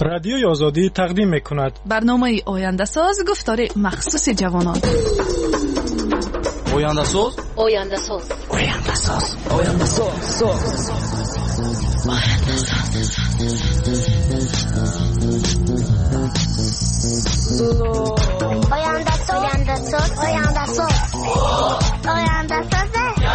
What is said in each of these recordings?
رادیوی آزادی تقدیم می‌کند برنامه آینده ساز گفتار مخصوص جوانان. آینده ساز آینده ساز آینده ساز آینده ساز آینده ساز آینده ساز آینده ساز آینده ساز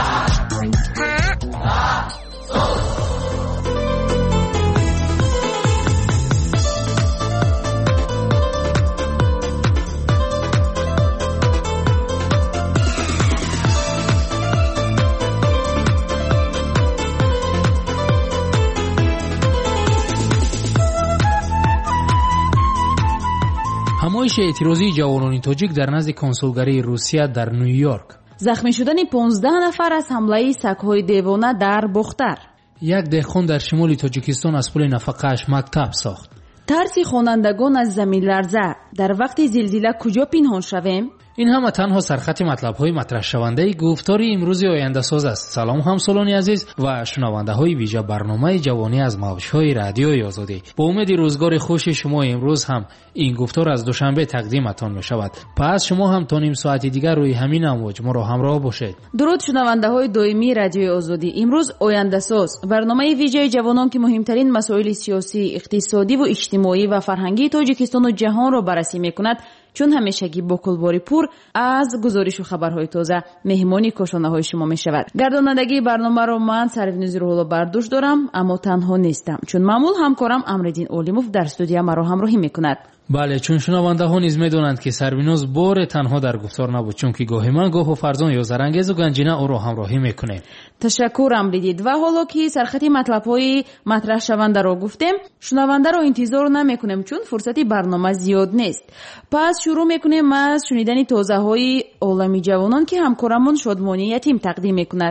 همایش اعتراضی جوانان تاجیک در نزد کنسولگری روسیه در نیویورک. زخمی شدن 15 نفر از حمله سگ‌های دیوانه در بختر. یک دهقان در شمال تاجیکستان از پول نفقه‌اش مکتب ساخت. ترس خوانندگان از زمین لرزه. در وقت زلزله کجا پنهان شویم؟ این همه تنها سرخط مطلب‌های مطرح شونده گفتار امروز آینده ساز است. سلام همسالان عزیز و شنونده‌های ویژه برنامه جوانی از موج‌های رادیوی آزادی. با امید روزگار خوش شما امروز هم این گفتار از دوشنبه تقدیمتان می‌شود. پس شما هم تا نیم ساعت دیگر روی همین امواج ما را همراه باشید. درود شنونده‌های دائمی رادیوی آزادی. امروز آینده ساز برنامه ویژه جوانان که مهمترین مسائل سیاسی، اقتصادی و اجتماعی و فرهنگی تاجیکستان و جهان را بررسی می‌کند. چون همیشگی با کلباری پور از گزارش و خبرهای تازه مهمانی کاشانه‌های شما می‌شود. گردانندگی برنامه را من سروینوز روح‌الله برداشت دارم، اما تنها نیستم چون معمول همکارم امردین اولیموف در استودیو مرا همراهی می‌کند. بله، چون شنونده‌ها نیز می‌دانند که سروینوز بار تنها در گفتار نبود، چون که گاهی من گاه و فرزان یا زرنگیز و گنجینه او را همراهی می‌کنه. تشکر امردید. و حالا که سرخط مطلب‌های مطرح شونده را گفتیم، شنونده را انتظار نمی‌کنیم چون فرصتی برنامه زیاد نیست. پس شروع می‌کنیم از شنیدن تازه‌های عالمی جوانان که همکارمون شادمانی یتیم تقدیم می‌کند.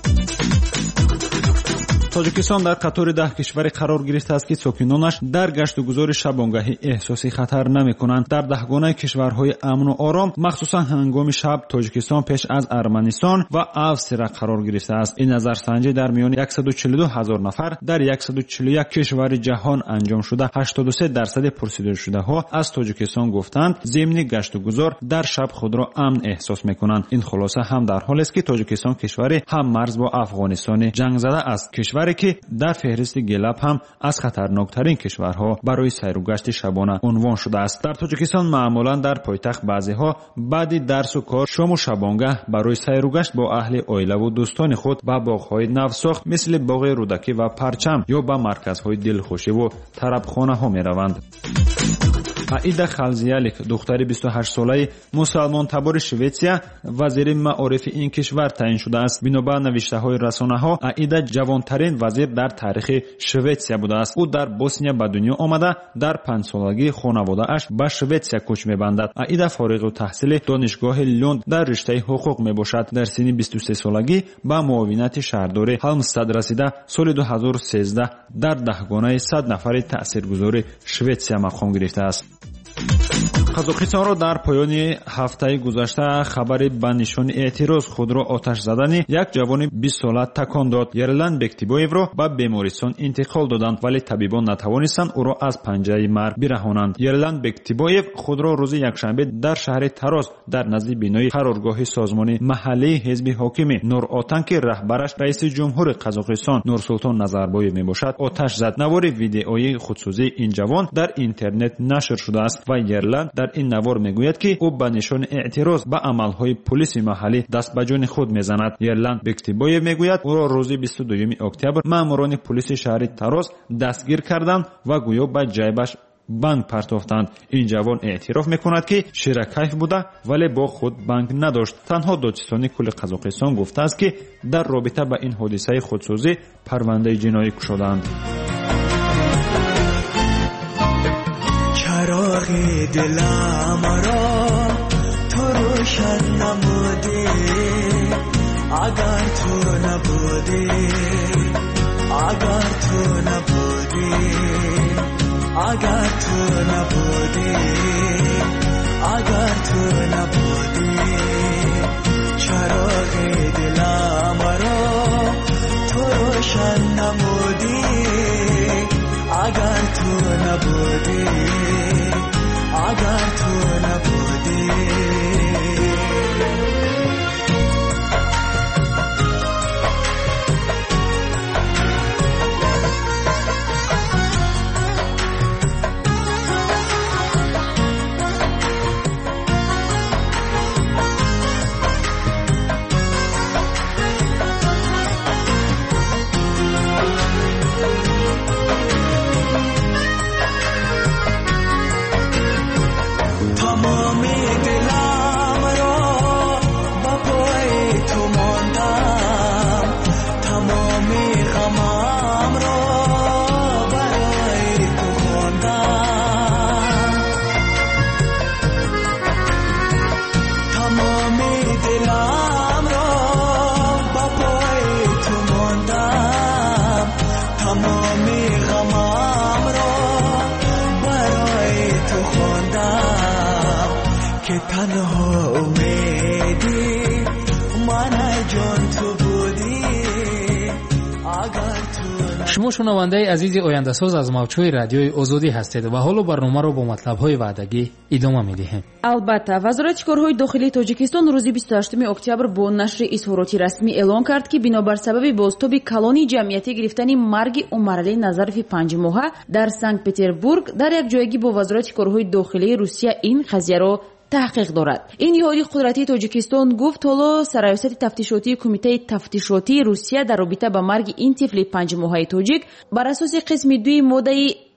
тоҷикистон дар қатори 10 кишваре қарор гирифтааст ки сокинонаш дар гашту гузори шабонгаҳӣ эҳсоси хатар намекунанд. дар даҳгонаи кишварҳои амну ором махсусан ҳангоми шаб тоҷикистон пеш аз арманистон ва австрия қарор гирифтааст. ин назарсанҷӣ дар миёни 142 000 нафар дар 141 кишвари ҷаҳон анҷом шуда 83% пурсидашудаҳо аз тоҷикистон гуфтанд зимни гашту гузор дар шаб худро амн эҳсос мекунанд. ин хулоса ҳам дар ҳолест ки тоҷикистон кишвари ҳам марз бо афғонистони ҷангзада аст. кишваре ки дар феҳристи гелаб ҳам аз хатарноктарин кишварҳо барои сайру гашти шабона унвон шудааст. дар тоҷикистон маъмулан дар пойтахт баъзеҳо баъди дарсу кор шому шабонгаҳ барои сайру гашт бо аҳли оилаву дӯстони худ ба боғҳои навсохт мисли боғи рӯдакӣ ва парчам ё ба марказҳои дилхушиву тарабхонаҳо мераванд. аида халзиялик духтари 28 солаи мусалмонтабори шветсия вазири маорифи ин кишвар таъин шудааст. бинобар навиштаҳои расонаҳо аида ҷавонтарин вазир дар таърихи шветсия будааст. ӯ дар босния ба дунё омада дар 5 солагӣ хонаводааш ба шветсия кӯч мебандад. аида фориғу таҳсили донишгоҳи лунд дар риштаи ҳуқуқ мебошад. дар синни 23 солагӣ ба муовинати шаҳрдори ҳалмстад расида соли 2013 дар даҳгонаи 100 нафари таъсиргузори шветсия мақом гирифтааст. қазоқистонро дар поёни ҳафтаи гузашта хабари ба нишони эътироз худро оташ задани як ҷавони 20 сола такон дод. Ерлан Бектибоевро ба бемористон интиқол доданд, вале табибон натавонистанд ӯро аз панҷаи марг бираҳонанд. Ерлан Бектибоев худро рӯзи якшанбе дар шаҳри Тарос дар назди бинои қароргоҳи созмони маҳаллии ҳизби ҳокими Нур-Отан ки раҳбараш раиси ҷумҳури Қазоқистон Нурсултон Назарбоев мебошад, оташ зад. навори видеои худсӯзии ин ҷавон дар интернет нашр шудааст ва Ерлан дар ин навор мегӯяд ки ӯ ба нишони эътироз ба амалҳои полиси маҳаллӣ даст ба ҷони худ мезанад. Ерлан Бектибоев мегӯяд ӯро рӯзи 22 октябр маъмурони полиси шаҳри Тарос дастгир карданд ва гӯё ба ҷайбаш банк партофтанд. ин ҷавон эътироф мекунад ки ширакайф буда, вале бо худ банк надошт. танҳо додистони кулли Қазоқистон гуфтааст ки дар робита ба ин ҳодисаи худсӯзӣ парвандаи ҷиноӣ кушоданд. چراغ دلم را تو روشن نمودی، اگر تو نبودی، اگر تو نبودی، اگر تو نبودی، اگر تو نبودی، چراغ دلم را تو روشن نمودی، اگر تو نبودی اگر تو نبودی تنها امیدی من جان تو بودی اگر تو. شما شنونده عزیز آینده ساز از موج‌های رادیوی آزادی هستید و حالا برنامه را با مطلب‌های وعدگی ادامه می‌دهیم. البته وزارت کارهای داخلی تاجیکستان روزی 28 اکتبر با نشر اظهاراتی رسمی اعلان کرد که بنابر سبب بازتاب کلانی جمعیتی گرفتن مرگ عمرعلی نظرف 5 ماهه در سنت پتربورگ در یک جایگی با وزارت کارهای داخلی روسیه این قضیه را تحقیق دارد. این نهاد قدرتی تاجیکستان گفت حالا سرایست تفتیشاتی کمیته تفتیشاتی روسیه در رابطه با مرگ این طفل 5 ماهه تاجیک بر اساس قسم 2 ماده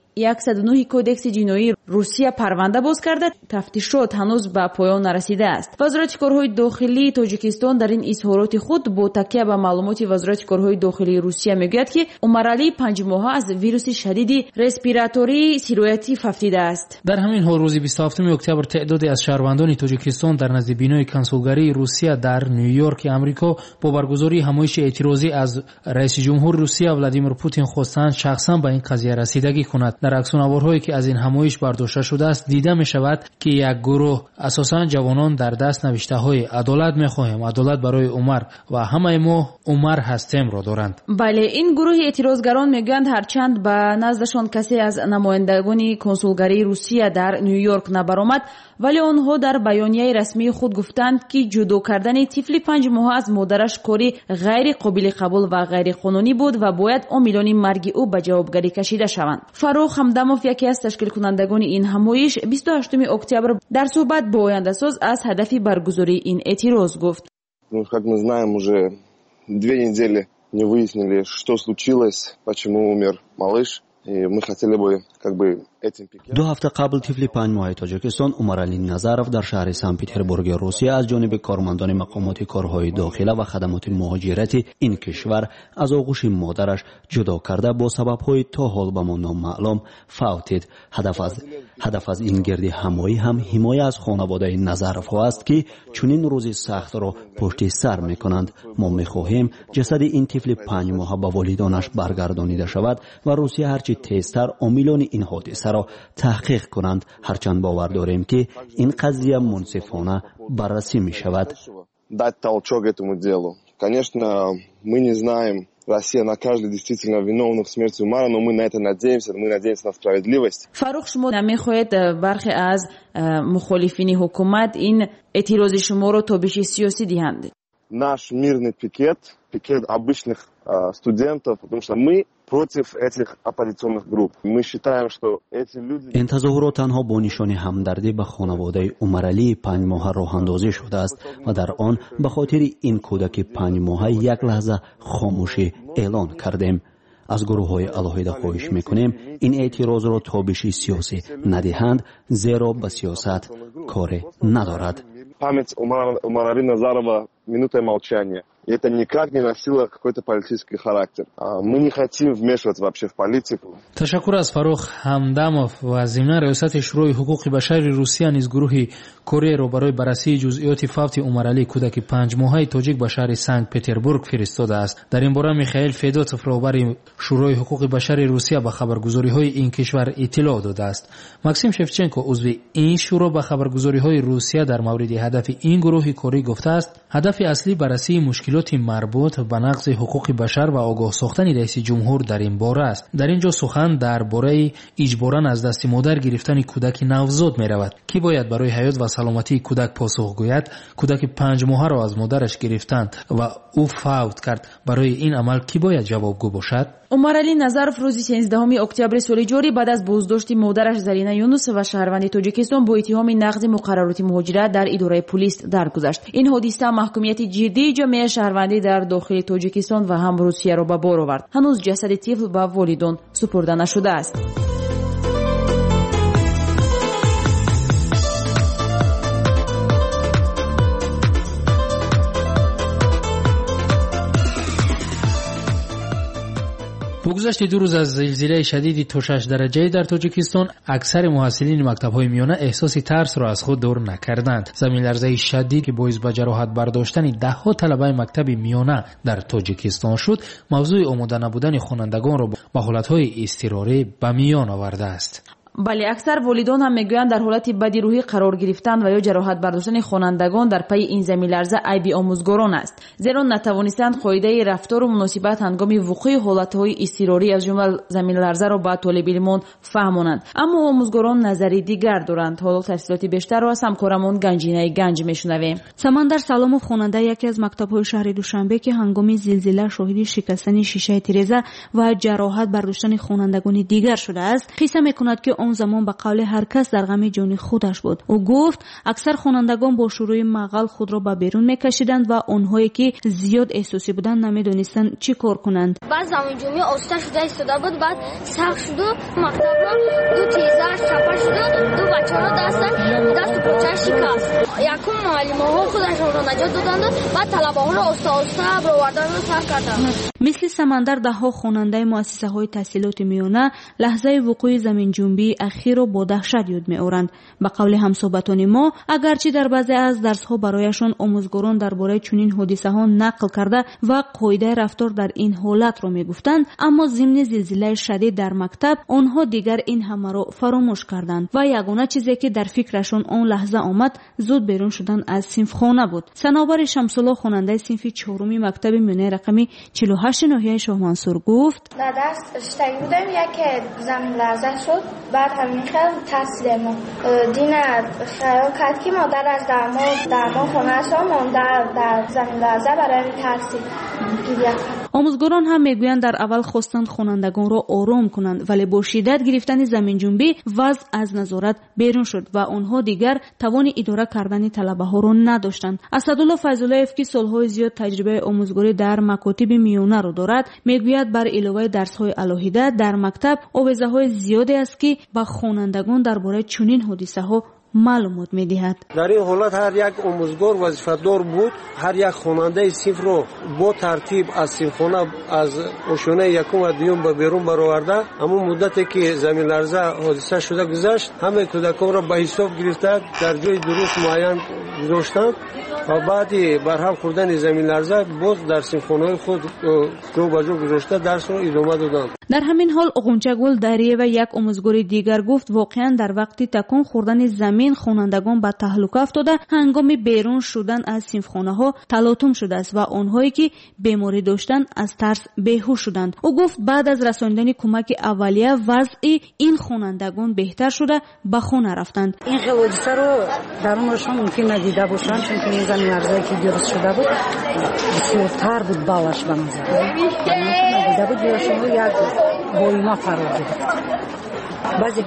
109 کودکس جنایی روسیه پرونده باز کرده. تفتیشات هنوز به پایان نرسیده است. وزارت کارهای داخلی تاجیکستان در این اظهارات خود با تکیه به معلومات وزارت کارهای داخلی روسیه میگوید که عمرعلی 5 ماهه از ویروس شدید رسپیراتوری سیرویتیف افتیده است. در همین حال روز 27 اکتبر تعدادی از شهروندان تاجیکستان در نزد بینای کنسولگری روسیه در نیویورک آمریکا با برگزاری همایش اعتراضی از رئیس جمهور روسیه ولادیمیر پوتین خواستند شخصا به این قضیه رسیدگی کند. در عکس‌العمل‌هایی که از این همایش برداشته شده است دیده می شود که یک گروه اساساً جوانان در دست نوشته‌های عدالت می‌خواهیم، عدالت برای عمر و همه ما عمر هستیم را دارند. بله، این گروه اعتراضگران میگویند هرچند به نزدشان کسی از نمایندگان کنسولگری روسیه در نیویورک نبرآمد ولی آنها در بیانیه رسمی خود گفتند که جدا کردن طفل 5 ماهه از مادرش کاری غیر قابل قبول و غیر قانونی بود و باید عاملان مرگ او به جوابگری کشیده شوند. فاروق همدموف یکی از تشکیل کنندگان این همایش 28 اکتبر در صحبت با آینده ساز از هدف برگزاری این اعتراض گفت: как мы знаем, уже 2 недели не выяснили, что случилось, почему умер малыш. Мы хотели бы этим пикетом. 2 هفته قبل طفل 5 ماهه تاجیکستان عمرعلی نظرف در شهر سنت پتربورگ روسیه از جانب کارمندان مقامات کارهای داخله و خدمات مهاجرتی این کشور از آغوش مادرش جدا کرده با سبب‌های تا حال به ما نامعلوم فوتید. هدف از این گرد همایی هم حمایت از خانواده نظرف ها است که چنین روزی سخت را پشت سر می‌کنند. ما می‌خواهیم جسد این طفل 5 ماهه به والدانش برگردانیده شود و روسیه هرچی تیزتر عاملان این حادثه را تحقیق کنند. هرچند باور داریم که این قضیه منصفانه بررسی می شود. Конечно, мы не знаем, Россия накажет действительно виновных в смерти Умара, но мы на это надеемся, мы надеемся на справедливость. فاروق شما نمیخواهید برخی از مخالفین حکومت این اعتراض شما رو تابش سیاسی دهند؟ Наш мирный пикет обычных студентов, потому что мы против этих оппозиционных групп. Мы считаем, что эти люди... این تظاهرات تنها با نشان همدردی به خانواده عمرعلی 5 ماهه راه اندازی شده است و در آن به خاطر این کودک 5 ماهه یک لحظه خاموشی اعلان کردیم. از گروه‌های علاهیده خواهش می‌کنیم این اعتراض را تابشی سیاسی ندهند، زیرا به سیاست کاری ندارد. Память Умара Назарова минутой молчания. И это никак не носило какой-то политический характер. Мы не хотим вмешиваться вообще в политику. تشکر از فاروق همدموف و ضمن ریاست شورای حقوق بشر روسیه نیز گروه کره را برای بررسی جزئیات فوت عمرعلی کودک 5 ماهه تاجیک به شهر سنت پتربورگ فرستاده است. در این باره میخائیل فدوتوف رهبر شورای حقوق بشر روسیه به خبرگزاری‌های این کشور اطلاع داده است. ماکسیم شفچنکو عضو این شورا به خبرگزاری‌های روسیه در مورد هدف این گروه کره گفته است: هدف اصلی بررسی مشکلات تشکیلات مربوط به نقض حقوق بشر و آگاه ساختن رئیس جمهور در این باره است. در اینجا سخن درباره اجباراً از دست مادر گرفتن کودک نوزاد می رود. کی باید برای حیات و سلامتی کودک پاسخ گوید؟ کودک 5 ماهه را از مادرش گرفتند و او فوت کرد. برای این عمل کی باید جوابگو باشد؟ عمرعلی نظرов روزی 16 октябри соли ҷорӣ баъд аз боздошти модараш Зарина Юнусова шаҳрванди Тоҷикистон бо иттиҳоми нақзи муқаррароти муҳоҷират дар идораи пулис даргузашт. Ин ҳодиса маҳкумияти ҷиддии ҷомеаи шаҳрвандӣ дар дохили Тоҷикистон ва ҳам Русияро ба бор овард. ҳанӯз ҷасади тифл ба волидон супурда нашудааст. با گذشت 2 روز از زلزله شدید تا 6 درجه در تاجیکستان، اکثر محصلین مکتب‌های میانه احساس ترس را از خود دور نکردند. زمین لرزه شدید که باعث به جراحت برداشتن ده‌ها طلبه مکتب میانه در تاجیکستان شد، موضوع آماده نبودن خوانندگان را با حالت‌های اضطراری به میان آورده است. بله، اکثر والدان هم میگویند در حالت بدی روحی قرار گرفتن و یا جراحت برداشتن خوانندگان در پی این زمین لرزه عیبی آموزگاران است، زیرا نتوانستند قاعده رفتار و مناسبت هنگام وقوع حالتهای اضطراری از جمله زمین لرزه را به طالب علمان فهمانند. اما آموزگاران نظری دیگر دارند. حالا تفصیلات بیشتر را از همکارمون گنجینه گنج میشنویم. سمندر سلامов خواننده یکی از مکتب‌های شهر دوشنبه که هنگام زلزله شاهد شکستن شیشه تیرزه و جراحت برداشتن خوانندگان دیگر شده است، قصه میکند که اون زمان به قول هر کس در غم جان خودش بود. او گفت اکثر خوانندگان با شروع مقال خود را به بیرون میکشیدند و اونهایی که زیاد احساسی بودند نمیدونستند چی کار کنند. بعد زمین جمعی آسته شده ایستاده بود، بعد سخت شد و مکتب را دو تیزه چپه شد و دو بچه را دست و پاچه شکست. یکم معلم‌ها خودشان را نجات دادند، بعد طلبه‌ها را آسته برآوردن را سر کردند. مثل سمندر ده‌ها خواننده مؤسسه‌های تحصیلات میانه لحظه وقوع زمین جنبی اخیر را با دهشت یاد می‌آورند. به قول همصحبتان ما، اگرچه در بعضی از درس‌ها برایشان آموزگاران درباره چنین حادثه‌ها نقل کرده و قاعده رفتار در این حالت را می‌گفتند، اما ضمن زلزله شدید در مکتب آنها دیگر این همه را فراموش کردند و یگانه چیزی که در فکرشان آن لحظه آمد زود بیرون شدن از صنفخانه بود. صنوبر شمس‌الله خواننده صنف 4 مکتب میانه رقمی 48 ناحیه شاه منصور گفت: در درس اشتری بودم یک زمین لرزه شد، بعد همین خیلی ترسیدم. دینه خیال کرد که مادر از درمان خونه شما در زمین لرزه برای ترسید. آموزگاران هم میگویند در اول خواستند خوانندگان را آرام کنند، ولی با شدت گرفتن زمین جنبی وضع از نظارت بیرون شد و آنها دیگر توان اداره کردن طلبه ها را نداشتند. اسدالله فیض‌الله‌اف که سالهای زیاد تجربه آموزگاری در مکاتب میانه را دارد، میگوید بر علاوه درس های علاهیده در مکتب آویزه های زیادی است که به خوانندگان درباره چنین حادثه ها معلومات می‌دهد. در این حالت هر یک آموزگار وظیفه‌دار بود هر یک خواننده صنف را با ترتیب از صنفخانه از آشیانه یکم و دوم به بیرون برآورده، اما مدتی که زمین لرزه حادثه شده گذشت، همه کودکان را به حساب گرفته در جای درست معین گذاشتند و بعد برهم خوردن زمین لرزه باز در صنفخانه خود جو به جو گذاشته درس را ادامه دادند. در همین حال غنچه‌گل دریه و یک آموزگار دیگر گفت واقعا در وقتی تکان خوردن زمین خوانندگان به تهلکه افتاده، هنگام بیرون شدن از صنفخانه‌ها تلاطم شده است و آنهایی که بیماری داشتند از ترس بیهوش شدند. او گفت بعد از رساندن کمک اولیه وضع این خوانندگان بهتر شده به خانه رفتند. این حادثه رو درونشون ممکن ندیده باشند، چون که این زمین لرزه‌ای که درست شده بود بسیارتر بود باورش به نظر. ندیده بود یا شما یک بایما فرار گرفت. بعضی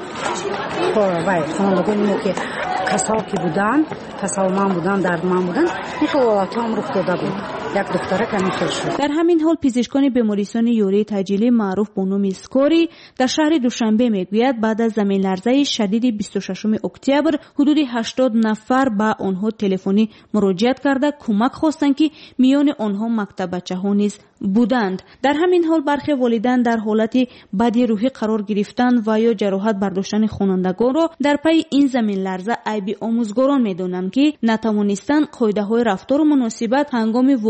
خوانندگان ما که کسا که بودن، کسالمند بودن، دردمند بودن، این حالات هم رخ داده بود. یک دختره که میخیر شد. در همین حال پزشکان بیمارستان یوری تجلیلی معروف به نام اسکاری در شهر دوشنبه میگوید بعد از زمین لرزه شدید 26 اکتبر حدود 80 نفر به آنها تلفنی مراجعت کرده کمک خواستند که میان آنها مکتب بچه‌ها نیز بودند. در همین حال برخی والدین در حالت بدی روحی قرار گرفتند و یا جراحت برداشتن خوانندگان را در پی این زمین لرزه عیب آموزگاران میدانند که نتوانستند قاعده‌های رفتار و مناسبت هنگام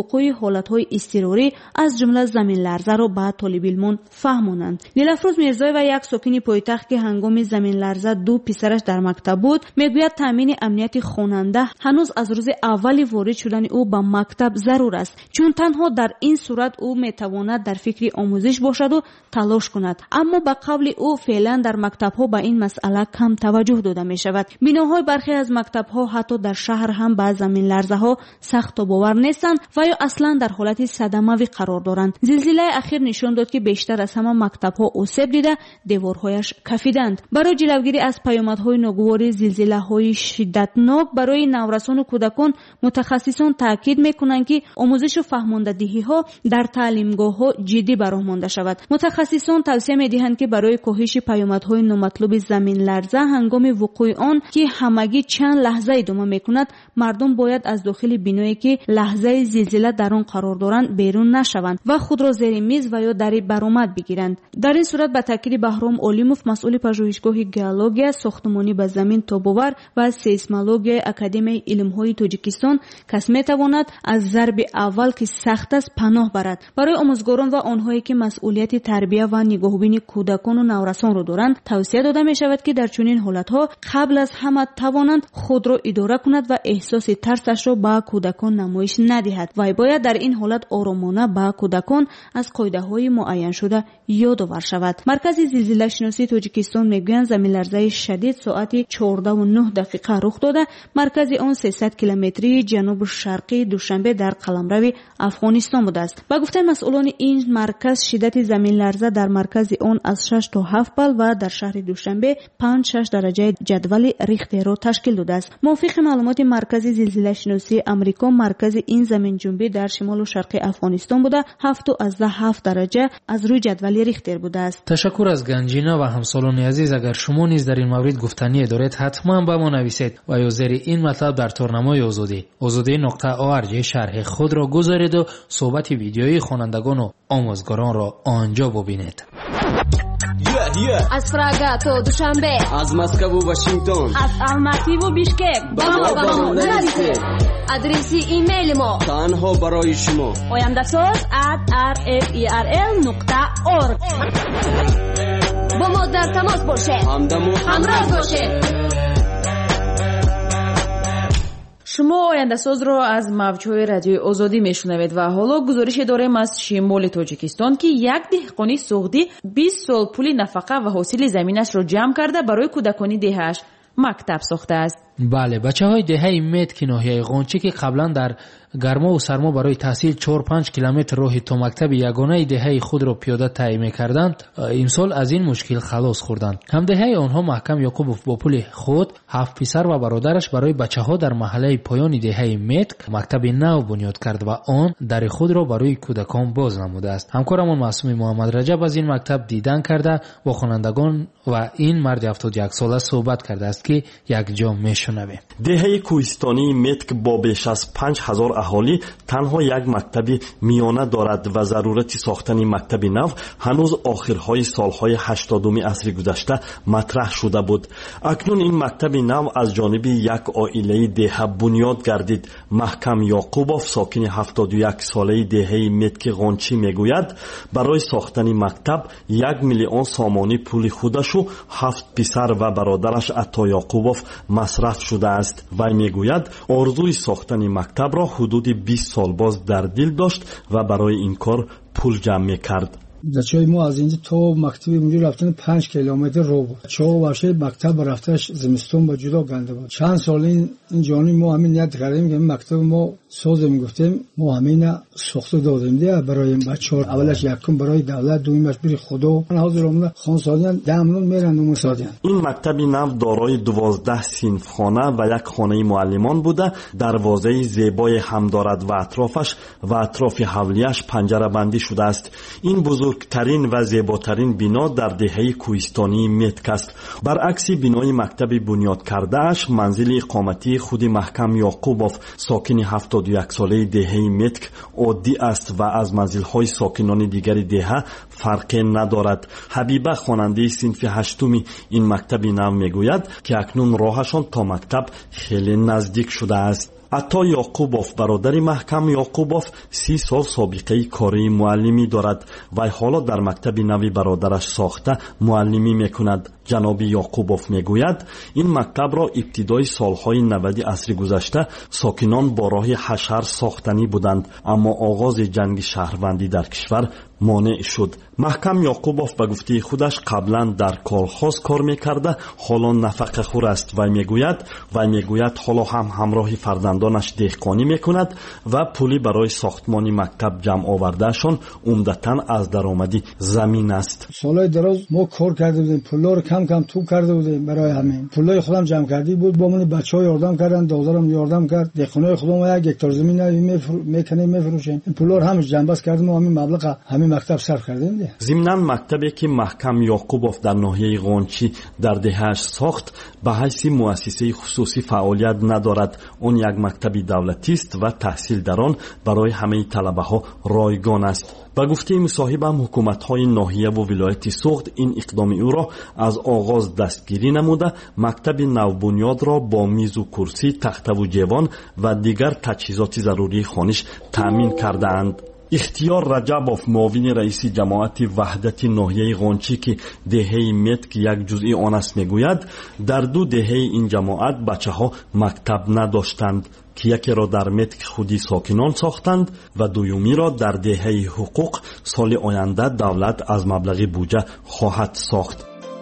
وقوع حالت‌های اضطراری از جمله زمین لرزه را به طالب علمان فهمانند. نیلافروز میرزایی و یک ساکن پایتخت که هنگام زمین لرزه 2 پسرش در مکتب بود میگوید تامین امنیت خواننده هنوز از روز اولی وارد شدن او به مکتب ضرور است، چون تنها در این صورت او میتواند در فکر آموزش باشد و تلاش کند. اما به قول او فعلا در مکتب‌ها به این مسئله کم توجه داده می شود. بناهای برخی از مکتب‌ها حتی در شهر هم به زمین لرزه‌ها سخت باور نیستند و یا اصلا در حالت صدمه‌ای قرار دارند. زلزله اخیر نشان داد که بیشتر از همه مکتب‌ها آسیب دیده، دیوارهایش کفیدند. برای جلوگیری از پیامدهای ناگوار زلزله‌های شدتناک برای نورسان و کودکان، متخصصان تاکید می‌کنند که آموزش و فهماندهی‌ها در تعلیمگاه‌ها جدی برآورده شود. متخصصان توصیه می‌دهند که برای کاهش پیامدهای نامطلوب زمین لرزه هنگام وقوع آن که همگی چند لحظه ادامه می‌کند، مردم باید از داخل بینایی که لحظه زلزله در آن قرار دارند بیرون نشوند و خود را زیر میز و یا در برآمد بگیرند. در این صورت به تاکید بهرام علیموف، مسئول پژوهشگاه گئولوژی ساختمانی به زمین تاب‌آور و سیسمولوژی اکادمی علم‌های تاجیکستان، کس می‌تواند از ضرب اول که سخت است پناه برد. برای آموزگاران و آنهایی که مسئولیت تربیت و نگاهبین کودکان و نورسان را دارند، توصیه داده می‌شود که در چنین حالت‌ها قبل از همه توانند خود را اداره کند و احساس ترسش را به کودکان نمایش ندهد و باید در این حالت آرامانه به کودکان از قاعده‌های معین شده یادآور شود. مرکز زلزله شناسی تاجیکستان میگویند زمین لرزه شدید ساعت 14:09 رخ داده. مرکز آن 300 کیلومتری جنوب شرقی دوشنبه در قلمرو افغانستان بوده است. با گفته مسئولان این مرکز، شدت زمین لرزه در مرکز آن از 6 تا 7 بال و در شهر دوشنبه 5-6 درجه جدول ریختر را تشکیل داده است. موافق معلومات مرکز زلزله شناسی امریکا، مرکز این زمین جنبی در شمال و شرق افغانستان بوده 7.7 درجه از روی جدول ریختر بوده است. تشکر از گنجینا و همسالان عزیز. اگر شما نیز در این مورد گفتنی دارید حتما به ما نویسید و یا زیر این مطلب در تورنمای azadi.org شرح خود را گذارید و صحبت ویدیویی خوانندگان و آموزگاران را آنجا ببینید. از فراگا تو دوشنبه، از مسکو و واشنگتن، از الماتی و بیشکک با ما نویسید. آدرس ایمیل ما تنها برای شما oyandasooz@rferl.org. با ما در تماس باشید، همراه باشید. شما آینده ساز را از موج‌های رادیوی آزادی میشنوید و حالا گزارش داریم از شمال تاجیکستان که یک دهقانی سعودی 20 سال پول نفقه و حاصل زمینش را جمع کرده برای کودکانی دهش مکتب ساخته است. بله، بچه‌های دهه مت که ناحیه قونچه که قبلا در گرما و سرما برای تحصیل 4-5 کیلومتر راه تا مکتب یگانه دهه خود را پیاده طی می‌کردند، امسال از این مشکل خلاص خوردند. همدهه آنها محکم یعقوبوف با پول خود 7 پسر و برادرش برای بچه‌ها در محله پایان دهه مت مکتب نو بنیاد کرد و آن در خود را برای کودکان باز نموده است. همکارمان معصوم محمد رجب از این مکتب دیدن کرده با خوانندگان و این مرد 71 ساله صحبت کرده است که یک جا میشنویم. دهه کوهستانی متک با بیش از 5000 اهالی تنها یک مکتب میانه دارد و ضرورت ساختن مکتب نو هنوز آخرهای سالهای 80 عصر گذشته مطرح شده بود. اکنون این مکتب نو از جانب یک عائله دهه بنیاد گردید. محکم یعقوبوف، ساکن 71 ساله دهه متک قونچی میگوید برای ساختن مکتب 1 میلیون سامانی پول خودش و 7 پسر و برادرش عطا یعقوبوف مصرف شده است. و میگوید آرزوی ساختن مکتب را حدود 20 سال باز در دل داشت و برای این کار پول جمع میکرد. بچه‌های ما از اینجا تا مکتب اونجا رفتن 5 کیلومتر رو بود. چهار ورشه مکتب رفتش زمستون با جدا گنده بود. چند سال این جانی ما همین نیت کردیم که مکتب ما سازم گفتیم ما همین ساخته دادیم دیگه برای بچه‌ها. اولش یکم برای دولت، دومیش برای خدا. حاضرمون خانسالیان دامنون میرن و مسادیان. این مکتب نو دارای 12 صنفخانه و یک خانه معلمان بوده. دروازه زیبای هم دارد و اطرافش و اطراف حولیش پنجره بندی شده است. این بزرگترین و زیباترین بنا در دهه کوهستانی متک است. برعکس بنای مکتب بنیاد کردهش، منزل اقامتی خود محکم یعقوبوف، ساکن 71 ساله دهه متک، عادی است و از منزل‌های ساکنان دیگر دهه فرقی ندارد. حبیبه، خواننده صنف 8 این مکتب نو میگوید که اکنون راهشان تا مکتب خیلی نزدیک شده است. عطا یعقوبوف برادر محکم یعقوبوف 30 سال سابقه کاری معلمی دارد و حالا در مکتب نوی برادرش ساخته معلمی میکند. جناب یعقوبوف میگوید این مکتب را ابتدای سالهای 90 عصر گذشته ساکنان با راه حشر ساختنی بودند، اما آغاز جنگ شهروندی در کشور مانع شد. محکم یعقوبوف به گفته خودش قبلا در کالخاز کار میکرده، حالا نفقه خور است و میگوید حالا هم همراه فرزندانش دهقانی میکند و پولی برای ساختمان مکتب جمع آوردهشان عمدتاً از درآمدی زمین است. سالهای دراز ما کار کرده بودیم، پولا رو کم کم توپ کرده بودیم برای همین. پولای خودم جمع کردی بود، با من بچه‌ها یاردم کردن، دادرم یاردم کرد، دهقانای خودم 1 هکتار زمین میکنیم میفروشیم. این پولا رو همش جمع بس کردیم و همین مبلغ همین مکتب صرف کردیم. ضمناً مکتبی که محکم یعقوبوف در ناحیه قونچی در دهه‌اش ساخت به حیث مؤسسه خصوصی فعالیت ندارد. اون یک مکتب دولتی است و تحصیل در آن برای همه طلبه‌ها رایگان است. با گفته مصاحبم حکومت‌های ناحیه و ولایت سوخت این اقدام او را از آغاز دستگیری نموده، مکتب نوبنیاد را با میز و کرسی، تخته و جوان و دیگر تجهیزات ضروری خانش تأمین کردند. اختیار رجبوف معاون رئیس جماعت وحدت ناحیه قونچی که دهه متک یک جزئی آن است میگوید در 2 دهه این جماعت بچه ها مکتب نداشتند که یکی را در متک خودی ساکنان ساختند و دومی را در دهه حقوق سال آینده دولت از مبلغ بودجه خواهد ساخت.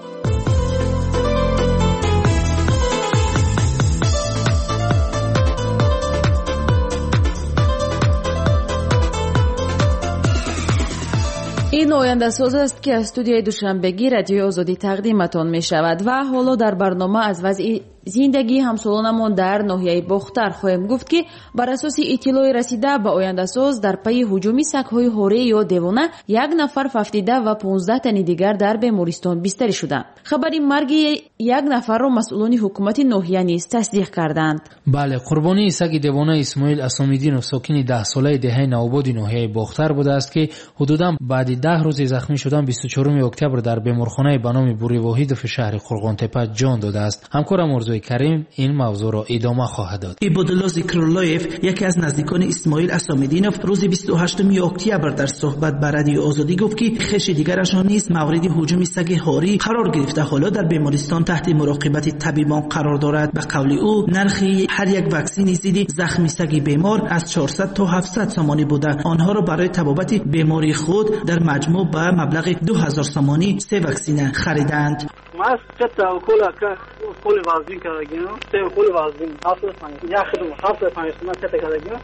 این آینده ساز است که از استودیوی دوشنبگی رادیوی آزادی تقدیمتان می شود و حالا در برنامه از وضع زندگی همسالانمان در ناحیه باختر خواهیم گفت که بر اساس اطلاع رسیده به آینده ساز در پی هجوم سگ‌های هوره یا دیوانه 1 نفر ففدیده و 15 تن دیگر در بیمارستان بستری شدند. خبری مرگ 1 نفر را مسئولان حکومت ناحیه نیز تصدیق کردند. بله، قربانی سگ دیوانه اسماعیل اسامیدینov ساکن 10 ساله دهه نوآباد ناحیه باختر بوده است که حدوداً بعد 10 روز زخمی شدن 24 اکتبر در بیمارخانه به نام بوری واحدوف شهر قرغانتپه جان داده است. همکارم مرزوی کریم این موضوع را ادامه خواهد داد. عبادالله ذکراللهیف یکی از نزدیکان اسماعیل اسامیدینov روز 28 اکتبر در صحبت با رادیو آزادی گفت که خویش دیگرشان نیز مورد هجوم سگ هاری قرار گرفته، حالا در بیمارستان تحت مراقبت طبیبان قرار دارد. به قول او نرخ هر یک واکسن ضد زخم سگ بیمار از 400 تا 700 سامانی بوده. آنها را برای تبابت بیماری خود در مجموع به مبلغ 2000 سامانی 3 واکسن خریدند. mas qëta kuli vazhdin ka gjeno se kuli vazhdin hafta tani ya khidum hafta tani sma qëta ka gjeno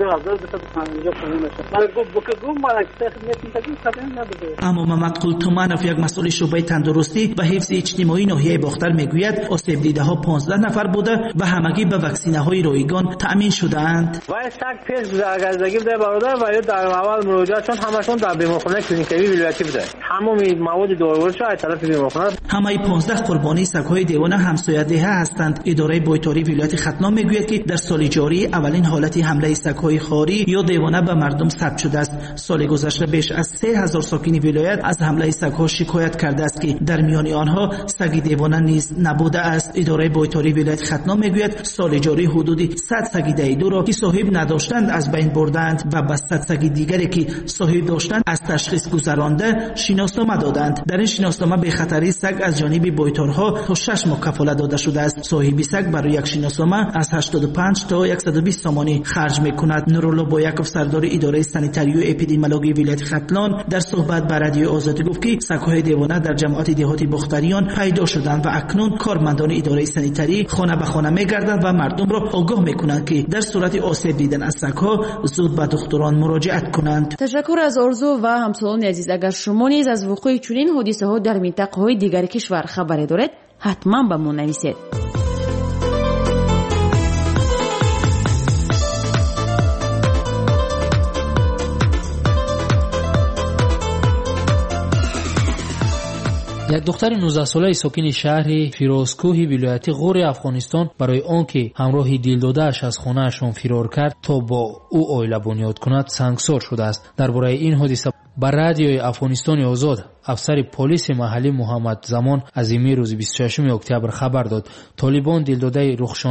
اما مقتول تومانوف یک مسئول شعبه تندرستی و حفظ اجتماعی ناحیه باختر میگوید آسیب دیده ها 15 نفر بوده و همگی به واکسینه های رایگان تأمین شده‌اند. و سگ پیش درگذشته بوده برادر و در اول مراجعه چون همشون در بیمارخانه کلینیکی ولایتی بوده. تمام مواد دارویی از طرف بیمارخانه همه 15 قربانی سگ‌های دیوانه همسایه دهه هستند. اداره بیطاری ولایت ختلان میگوید که در سال جاری اولین حالت حمله سگ‌های خاری یا دیوانه به مردم ثبت شده است. سال گذشته بیش از 3000 ساکن ولایت از حمله سگ‌ها شکایت کرده است که در میان آنها سگ دیوانه نیز نبوده است. اداره بیطاری ولایت ختلان میگوید سال جاری حدود 100 سگ دیدو را که صاحب نداشتند از بین بردند و به 100 سگ دیگری که صاحب داشتند از تشخیص گذرانده شناسنامه دادند. در این شناسنامه به خطری سگ از جانب بیطارها تا 6 ماه کفالت داده شده است. صاحب سگ برای یک شناسنامه از 85 تا 120 سامانی خرج میکند. نورالله بایکوف سردار اداره سانیتاری و اپیدمیولوژی ولایت ختلان در صحبت با رادیو آزادی گفت که سگ‌های دیوانه در جماعت دهاتی باختریان پیدا شدند و اکنون کارمندان اداره سانیتاری خانه به خانه میگردند و مردم را آگاه میکنند که در صورت آسیب دیدن از سگ‌ها زود به دکتران مراجعت کنند. تشکر از آرزو و همسالان عزیز. اگر شما نیز از وقوع چنین حادثه‌ها در منطقه‌های دیگر کشور خبری دارید حتما به ما نویسید. یک دختر 19 ساله ساکن شهر فیروزکوه ولایت غور افغانستان برای آنکه همراه دلداده‌اش از خانه‌شان فرار کرد تا با او عائله بنیاد کند سنگسار شده است. درباره این حادثه با رادیوی افغانستان آزاد افسر پلیس محلی محمد زمان از روز 26 اکتبر خبر داد. طالبان دلداده رخشانه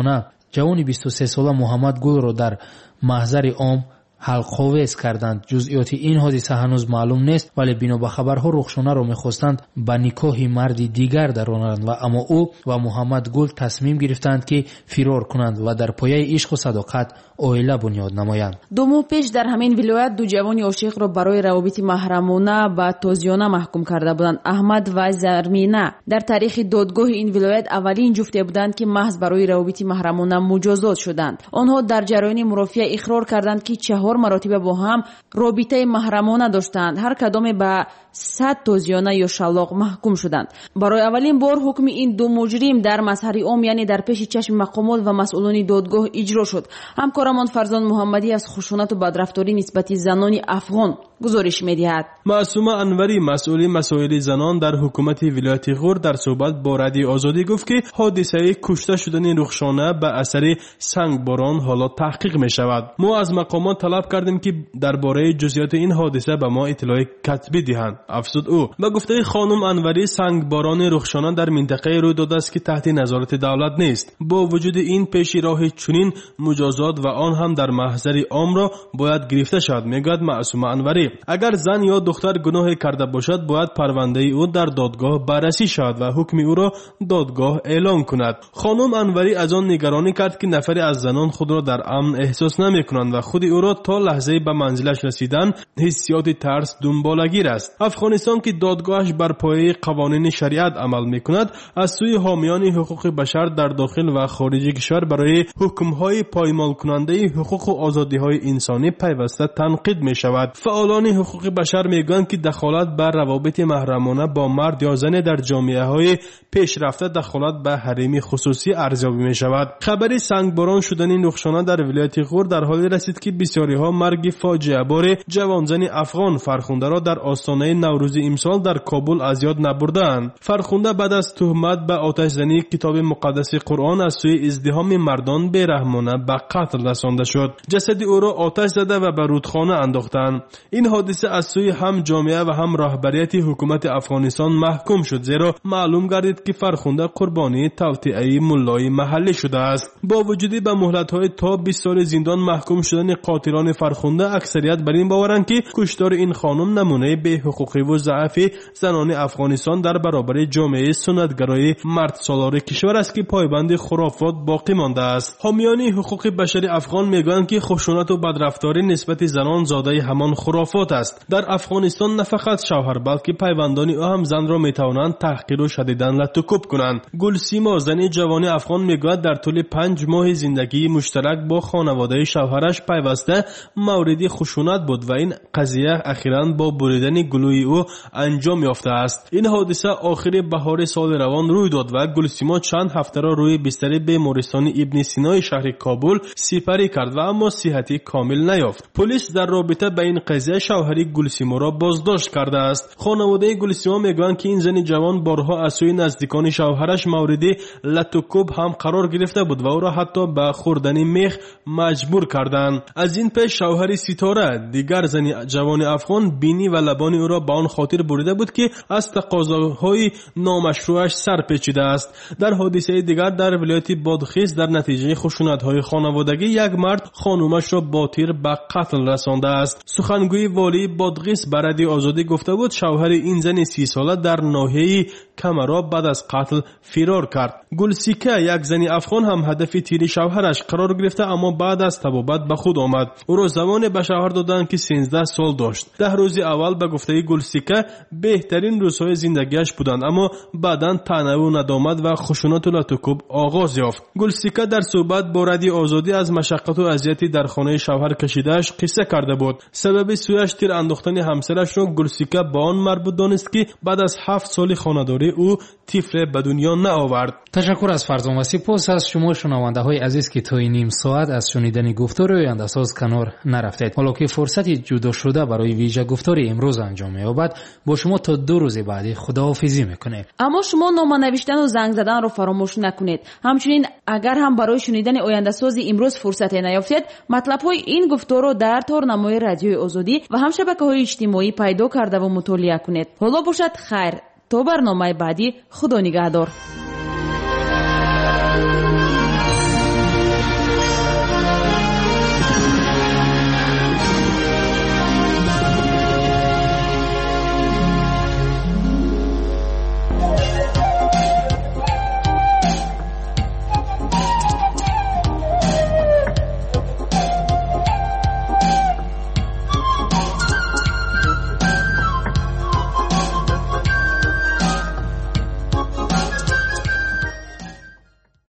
ҷавони 23 сола муҳаммад гулро дар маҳзари ом ҳалқовез карданд. ҷузъиёти ин ҳодиса ҳанӯз маълум нест, вале бино ба хабарҳо рухшонаро мехостанд ба никоҳи марди дигар даронанд ва аммо ӯ ва муҳаммад гул тасмим гирифтанд ки фирор кунанд ва дар пояи ишқу садоқат оила бунёд намоянд. 2 моҳ пеш дар ҳамин вилоят ду ҷавони ошиқро барои равобити маҳрамона ба тозиёна маҳкум карда буданд. аҳмад ва зармина дар таърихи додгоҳи ин вилоят аввалин ҷуфте буданд ки маҳз барои равобити маҳрамона муҷозот шуданд. онҳо дар ҷараёни мурофиа иқрор карданд ки 4 маротиба бо ҳам робитаи маҳрамона доштанд. ҳар кадоме ба 100 тозиёна ё шаллоқ маҳкум шуданд. барои аввалин бор ҳукми ин ду муҷрим дар мазҳари ом, яъне дар пеши чашми мақомот ва масъулони додгоҳ иҷро шуд. ҳамкорамон Фарзон Муҳаммадӣ аз хушунату бадрафторӣ нисбати занони афғон гузориш медиҳад. маъсума анварӣ, масъули масоили занон дар ҳукумати вилояти ғур, дар суҳбат бо радиои Озодӣ гуфт ки ҳодисаи кушта шудани Рухшона ба асари сангборон ҳоло таҳқиқ мешавад. мо аз мақомот талаб кардем ки дар бораи ҷузъиёти ин ҳодиса ба мо иттилои катбӣ диҳанд, афзуд ӯ. ба гуфтаи хонум Анварӣ, сангборони Рухшона дар минтақае рӯй додааст ки таҳти назорати давлат нест. бо вуҷуди ин пеши роҳи чунин муҷозот ва он ҳам дар маҳзари омро бояд гирифта шавад, мегӯяд маъсума Анварӣ. агар зан ё духтар гуноҳе карда бошад, бояд парвандаи ӯ дар додгоҳ баррасӣ шавад ва ҳукми ӯро додгоҳ эълон кунад. хонум Анварӣ аз он нигаронӣ кард ки нафаре аз занон худро дар амн эҳсос намекунанд ва худи ӯро то лаҳзаи ба манзилаш расидан ҳиссиёти тарс дунболагир аст. афғонистон ки додгоҳаш бар пояи қавонини шариат амал мекунад, аз сӯи ҳомиёни ҳуқуқи башар дар дохил ва хориҷи кишвар барои ҳукмҳои поймолкунандаи ҳуқуқу озодиҳои инсонӣ пайваста танқид мешавад. фаъолони ҳуқуқи башар мегӯянд ки дахолат ба равобити маҳрамона бо мард ё зане дар ҷомеаҳои пешрафта дахолат ба ҳарими хусусӣ арзёбӣ мешавад. хабари сангборон шудани Рухшона дар вилояти ғур дар ҳоле расид ки бисёриҳо марги фоҷиабори ҷавонзани афғон Фархундаро дар остонаи наврӯзи имсол дар Кобул аз ёд набурдаанд. Фархунда баъд аз тӯҳмат ба оташзании китоби муқаддаси Қуръон аз сӯи издиҳоми мардон бераҳмона ба қатл расонда шуд. ҷасади ӯро оташ зада ва ба рудхона андохтанд. ин ҳодиса аз сӯи ҳам ҷомеа ва ҳам раҳбарияти ҳукумати Афғонистон маҳкум шуд, зеро маълум гардид ки Фархунда қурбонии тавтиаи муллои маҳаллӣ шудааст. бо вуҷуди ба муҳлатҳои то 20 соли зиндон маҳкум шудани қотилони Фархунда, аксарият бар ин боваранд ки куштори ин хонум намунаи беҳуқуқиву заъфи занони Афғонистон дар баробари ҷомеаи суннатгарои мардсолори кишвар аст ки пойбанди хурофот боқӣ мондааст. ҳомиёни ҳуқуқи башари афғон мегӯянд ки хушунату бадрафторӣ нисбати занон зодаи ҳамон хурофот аст. дар Афғонистон на фақат шавҳар, балки пайвандони ӯ ҳам занро метавонанд таҳқиру шадидан латукуб кунанд. гулсимо, зани ҷавони афғон, мегӯяд дар тӯли 5 моҳи зиндагии муштарак бо хонаводаи шавҳараш пайваста мавриди хушунат буд ва ин қазия ахиран бо буридани гулӯи ӯ анҷом ёфтааст. ин ҳодиса охири баҳори соли равон рӯй дод ва гулсимо чанд ҳафтаро рӯи бистари бемористони Ибни Синои шаҳри Кобул сипарӣ кард ва аммо сиҳати комил наёфт. полис дар робита ба ин қазия шавҳари гулсиморо боздошт кардааст. хонаводаи гулсимо мегӯянд ки ин зани ҷавон борҳо аз сӯи наздикони шавҳараш мавриди латукуб ҳам қарор гирифта буд ва ӯро ҳатто ба хӯрдани мех маҷбур карданд. аз ин пеш шавҳари Ситора, дигар зани ҷавони афғон, бини ва лабони ӯро ба он хотир бурида буд ки аз тақозоҳои номашрӯъаш сар печидааст. дар ҳодисаи дигар дар вилояти Бодхис, дар натиҷаи хушунатҳои хонаводагӣ, як мард хонумашро бо тир ба қатл расондааст. сухангӯи волии Бодғис ба радиои Озодӣ гуфта буд, шавҳари ин зани 30 сола дар ноҳияи Камаро баъд аз қатл фирор кард. гулсика, як зани афғон, ҳам ҳадафи тири шавҳараш қарор гирифта, аммо баъд аз табобат ба худ омад. ӯро замоне ба шавҳар доданд ки 13 сол дошт. 10 рӯзи аввал ба гуфтаи гулсика беҳтарин рӯзҳои зиндагиаш буданд, аммо баъдан таънаву надомат ва хушунату латукуб оғоз ёфт. гулсика дар суҳбат бо радиои Озодӣ аз машаққату азияти дар хонаи шавҳар кашидааш қисса карда буд. сабаби сӯяш тир андохтани ҳамсарашро гулсика ба он марбут донист ки баъд аз 7 соли хонадорӣ ӯ тифле ба дунё наовард. ташаккур аз Фарзон ва сипос аз шумо шунавандаҳои азиз ки тои ним соат аз шунидани гуфтори ояндасоз канор нарафтед. ҳоло ки фурсати ҷудошуда барои виҷа гуфтори имрӯз анҷом меёбад, бо шумо то 2 рӯзи баъдӣ худоҳофизӣ мекунем. аммо шумо нома навиштану занг заданро фаромӯш накунед. ҳамчунин агар ҳам барои шунидани ояндасози имрӯз фурсате наёфтед, матлабҳои ин гуфторро дар торнамои радиои Озодӣ ва ҳам шабакаҳои иҷтимоӣ пайдо кардаву мутолиа кунед. ҳоло бошад хайр, то барномаи баъдӣ, худо нигаҳдор.